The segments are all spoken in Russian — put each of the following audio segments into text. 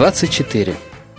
24.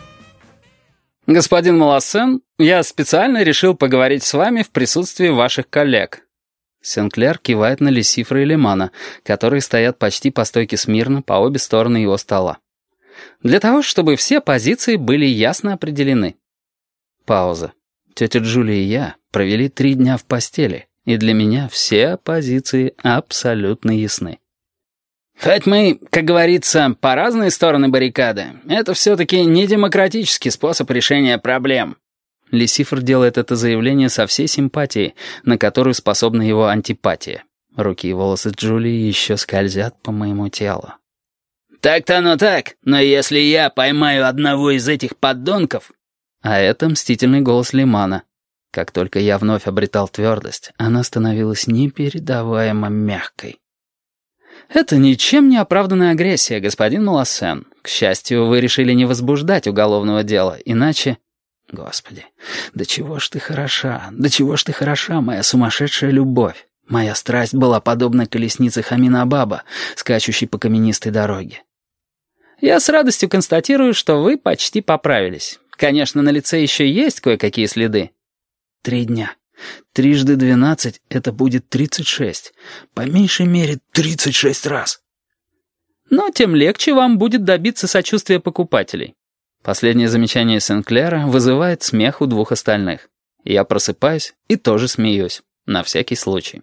Господин Малассен, я специально решил поговорить с вами в присутствии ваших коллег. Сенклер кивает на Лесифора и Лемана, которые стоят почти по стойке смирно по обе стороны его стола. Для того, чтобы все позиции были ясно определены. Пауза. Тетя Джулия и я провели 3 дня в постели, и для меня все позиции абсолютно ясны. Хоть мы, как говорится, по разные стороны баррикады, это все-таки не демократический способ решения проблем. Лесифор делает это заявление со всей симпатией, на которую способна его антипатия. Руки и волосы Джулии еще скользят по моему телу. Так-то оно так, но если я поймаю одного из этих подонков... А это мстительный голос Лемана. Как только я вновь обретал твердость, она становилась непередаваемо мягкой. Это ничем не оправданная агрессия, господин Малассен. К счастью, вы решили не возбуждать уголовного дела, иначе... Господи, до чего ж ты хороша, моя сумасшедшая любовь. Моя страсть была подобна колеснице Хамина-Баба, скачущей по каменистой дороге. Я с радостью констатирую, что вы почти поправились. Конечно, на лице еще есть кое-какие следы. 3 дня. 3 × 12 — это будет 36. По меньшей мере 36 раз. Но тем легче вам будет добиться сочувствия покупателей. Последнее замечание Сенклера вызывает смех у 2 остальных. Я просыпаюсь и тоже смеюсь. На всякий случай.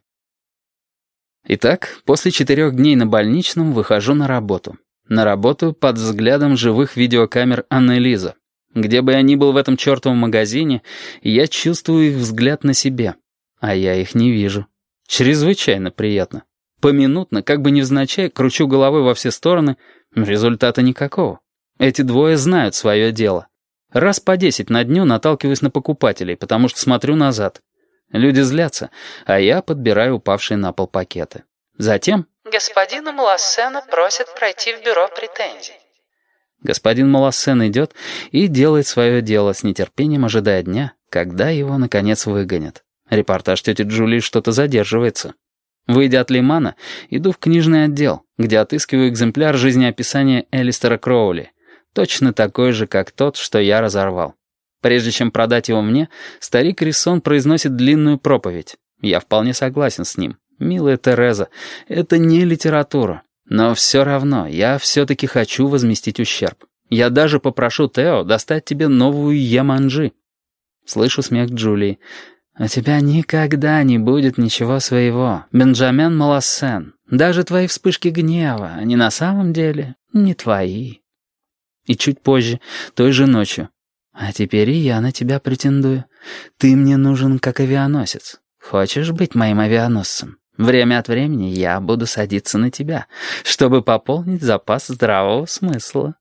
Итак, после 4 дней на больничном выхожу на работу. На работу под взглядом живых видеокамер Аннелиза. Где бы я ни был в этом чертовом магазине, я чувствую их взгляд на себе. А я их не вижу. Чрезвычайно приятно. Поминутно, как бы невзначай, кручу головой во все стороны. Результата никакого. Эти 2 знают свое дело. Раз по 10 на дню наталкиваюсь на покупателей, потому что смотрю назад. Люди злятся, а я подбираю упавшие на пол пакеты. Затем... Господина Малассена просят пройти в бюро претензий. Господин Малассен идет и делает свое дело, с нетерпением ожидая дня, когда его, наконец, выгонят. Репортаж тети Джулии что-то задерживается. Выйдя от Лемана, иду в книжный отдел, где отыскиваю экземпляр жизнеописания Элистера Кроули, точно такой же, как тот, что я разорвал. Прежде чем продать его мне, старик Риссон произносит длинную проповедь. Я вполне согласен с ним. Милая Тереза, это не литература. Но все равно, я все-таки хочу возместить ущерб. Я даже попрошу Тео достать тебе новую Яманджи. Слышу смех Джулии. «У тебя никогда не будет ничего своего, Бенджамин Малассен. Даже твои вспышки гнева, они на самом деле не твои». И чуть позже, той же ночью. «А теперь и я на тебя претендую. Ты мне нужен как авианосец. Хочешь быть моим авианосцем? Время от времени я буду садиться на тебя, чтобы пополнить запас здравого смысла.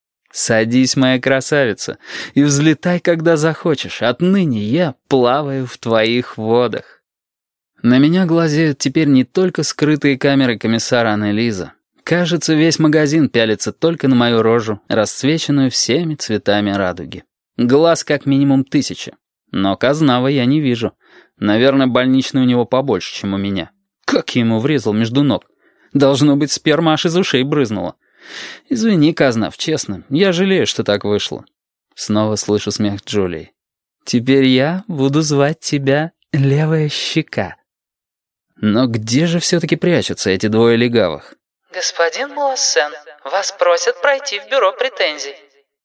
Садись, моя красавица, и взлетай, когда захочешь. Отныне я плаваю в твоих водах». На меня глазеют теперь не только скрытые камеры комиссара Аннелиза. Кажется, весь магазин пялится только на мою рожу, расцвеченную всеми цветами радуги. Глаз как минимум 1000. Но Казнава я не вижу. Наверное, больничный у него побольше, чем у меня. Как я ему врезал между ног. Должно быть, сперма аж из ушей брызнула. Извини, Казнав, честно, я жалею, что так вышло. Снова слышу смех Джулии. Теперь я буду звать тебя Левая щека. Но где же все-таки прячутся эти 2 легавых? Господин Малассен, вас просят пройти в бюро претензий.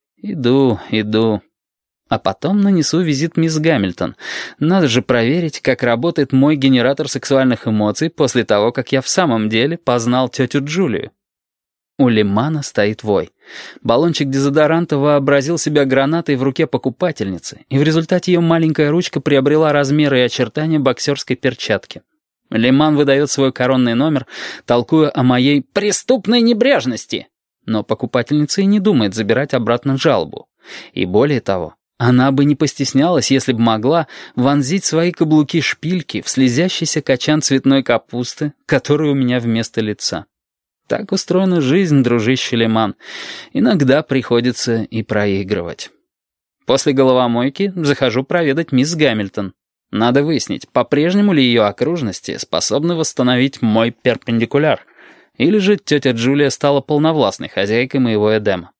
Иду. А потом нанесу визит мисс Гамильтон. Надо же проверить, как работает мой генератор сексуальных эмоций после того, как я в самом деле познал тетю Джулию. У Лемана стоит вой. Баллончик дезодоранта вообразил себя гранатой в руке покупательницы, и в результате ее маленькая ручка приобрела размеры и очертания боксерской перчатки. Леман выдает свой коронный номер, толкуя о моей «преступной небрежности». Но покупательница и не думает забирать обратно жалобу. И более того, она бы не постеснялась, если бы могла, вонзить свои каблуки-шпильки в слезящийся качан цветной капусты, который у меня вместо лица. Так устроена жизнь, дружище Леман. Иногда приходится и проигрывать. После головомойки захожу проведать мисс Гамильтон. Надо выяснить, по-прежнему ли ее окружности способны восстановить мой перпендикуляр, или же тетя Джулия стала полновластной хозяйкой моего Эдема.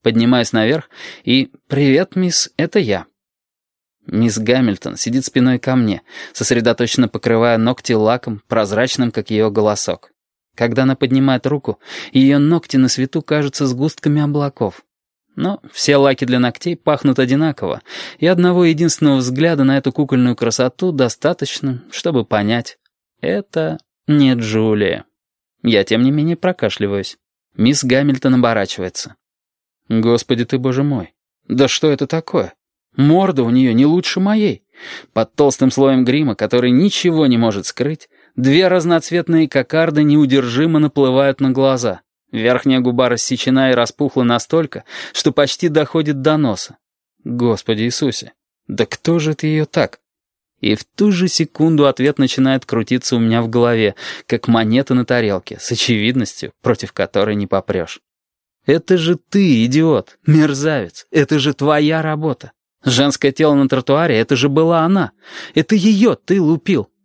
Поднимаюсь наверх и «Привет, мисс, это я». Мисс Гамильтон сидит спиной ко мне, сосредоточенно покрывая ногти лаком, прозрачным, как ее голосок. Когда она поднимает руку, ее ногти на свету кажутся сгустками облаков. Но все лаки для ногтей пахнут одинаково, и одного единственного взгляда на эту кукольную красоту достаточно, чтобы понять — это не Джулия. Я, тем не менее, прокашливаюсь. Мисс Гамильтон оборачивается. «Господи ты, боже мой! Да что это такое? Морда у нее не лучше моей. Под толстым слоем грима, который ничего не может скрыть, две разноцветные кокарды неудержимо наплывают на глаза. Верхняя губа рассечена и распухла настолько, что почти доходит до носа. Господи Иисусе, да кто же это ее так?» И в ту же секунду ответ начинает крутиться у меня в голове, как монета на тарелке, с очевидностью, против которой не попрешь. «Это же ты, идиот, мерзавец, это же твоя работа. Женское тело на тротуаре — это же была она. Это ее ты лупил.